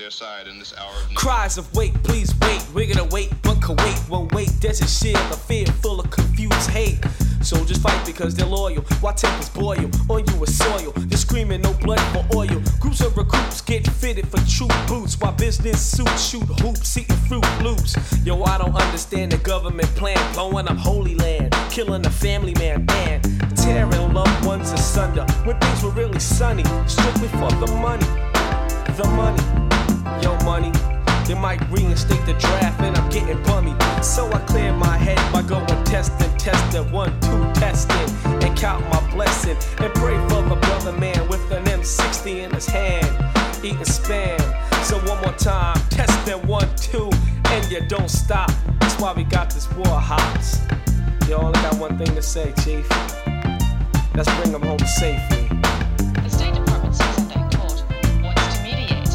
their side in this hour of need. Cries of wait, please wait, we're gonna wait, but Kuwait won't wait. Desert shield, a fear full of confused hate. Soldiers fight because they're loyal, while tempers boil on you with soil. They're screaming no blood for oil. Groups of recruits get fitted for troop boots, while business suits shoot hoops, eating fruit loops. Yo, I don't understand the government plan, blowing up Holy Land, killing a family man, and tearing loved ones asunder when things were really sunny, strictly for the money. The money, yo money. They might reinstate the draft and I'm getting bummy. So I clear my head by going testing, 1, 2, testing. And count my blessing and pray for the brother man with an M60 in his hand, eating spam. So one more time, testing 1, 2, and you don't stop. That's why we got this war hops. You only got one thing to say, Chief. Let's bring them home safely. The State Department says Sunday court wants to mediate.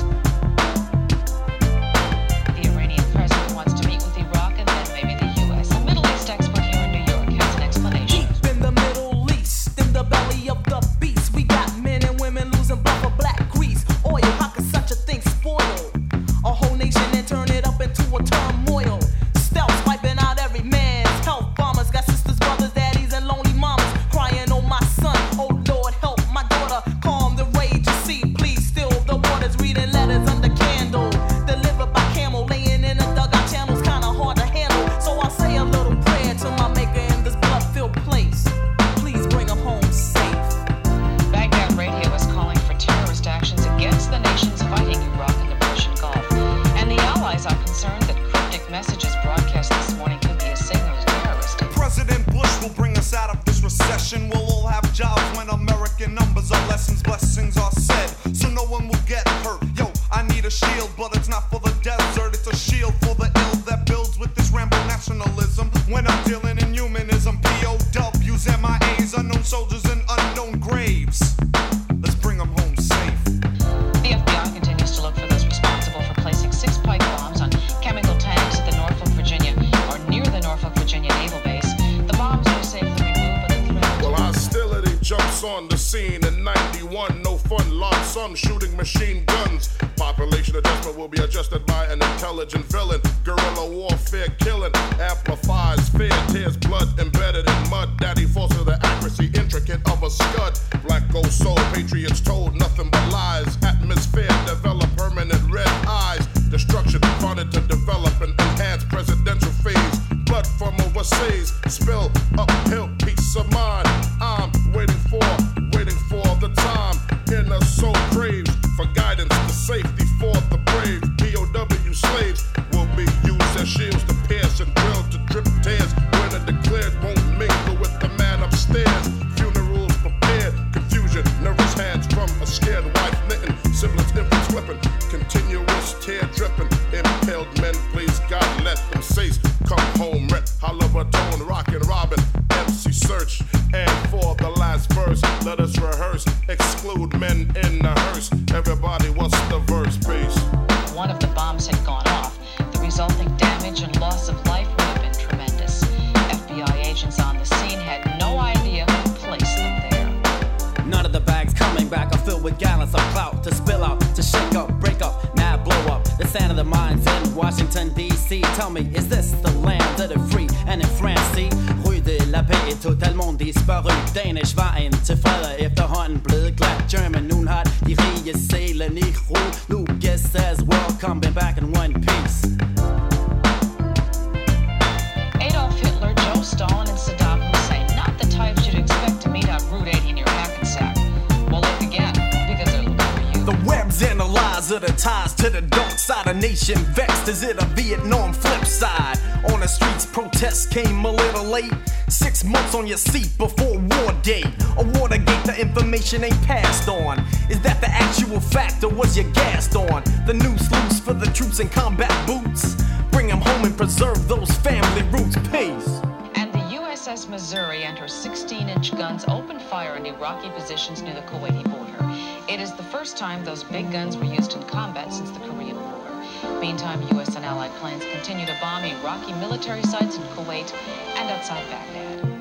The Iranian president wants to meet with Iraq and then maybe the U.S. A Middle East expert here in New York has an explanation. Deep in the Middle East, in the belly of the beast, we got men and women losing blood for black grease. Oil, how could such a thing spoil a whole nation and turn it up into a turmoil? Stealth wiping out every man's health. Bombers got sisters, brothers, daddies, and lonely mamas crying, oh my son, oh Lord, help my daughter. Calm the rage, you see, please still the waters. Reading letters under candle, delivered by camel, laying in a dugout channel's kinda hard to handle. So I'll say a little prayer to my maker in this blood-filled place. Please bring them home safe. Baghdad Radio is calling for terrorist actions against the nations fighting Iraq in the Persian Gulf. And the Allies are concerned that cryptic messages broadcast this morning could be a signal to terrorists. President Bush will bring us out of this recession. We'll all have jobs when American numbers are lessons. Blessings are said, so no one will get hurt. Yo, I need a shield, but it's not for the desert. It's a shield for the ill that builds with this Rambo nationalism. When I'm dealing in humanism, POWs, MIAs, unknown soldiers and unknown graves. Let's bring them home safe. The FBI continues to look for those responsible for placing 6 pipe bombs on chemical tanks at the Norfolk, Virginia, or near the Norfolk, Virginia Naval Base. The bombs were safely removed, but the threat... Well, hostility jumps on the scene in 91. No fun, lump sum shooting machine guns. Population adjustment will be adjusted by an intelligent villain. Guerrilla warfare killing amplifies fear, tears blood embedded in mud. Daddy forces the accuracy intricate of a scud. Black ghost soul patriots told nothing but lies. Atmosphere develop permanent red eyes. Destruction wanted to develop an enhanced presidential phase. Blood from overseas spill uphill, peace of mind. I'm waiting for the time. Inner soul craves for guidance, the safety for the brave. POW slaves will be used as shields to pierce and drill to drip tears. Winner declared won't mingle with the man upstairs. Funerals prepared, confusion, nervous hands from a scared wife knitting. Siblings, infants whipping, continuous tear dripping. Impaled men, please God, let them cease. Come home, rep, Halliburton, rockin' Robin, MC Search. And for the last verse, let us rehearse. Exclude men in the hearse. Everybody, what's the verse, please? One of the bombs had gone off. The resulting damage and loss of life would have been tremendous. FBI agents on the scene had no idea who placed them there. None of the bags coming back are filled with gallons of clout to spill out, to shake up, break up, now blow up. The sound of the mines in Washington, D.C. Tell me, is this the land of the free? And in France, see, rue de la paix est totalement disparu. Danish vejen til fred efter hånden blevet glat. German nun har de rige selen i ro. Lucas says, welcome, been back in one piece. Adolf Hitler, Joe Stalin, and Saddam Hussein, not the types you'd expect to meet on Route 80 near Hackensack. Well, look again, because they're looking for you. The webs and the lies of the ties to the dark side. A nation vexed, is it a Vietnam flip side? On the streets, protests came a little late. 6 months on your seat before war date. A Watergate, the information ain't passed on. Is that the actual fact, or was you gassed on? The noose loose for the troops in combat boots. Bring them home and preserve those family roots. Peace. And the USS Missouri and her 16-inch guns opened fire on Iraqi positions near the Kuwaiti border. It is the first time those big guns were used in combat since the Korean War. Meantime, U.S. and Allied planes continue to bomb Iraqi military sites in Kuwait and outside Baghdad.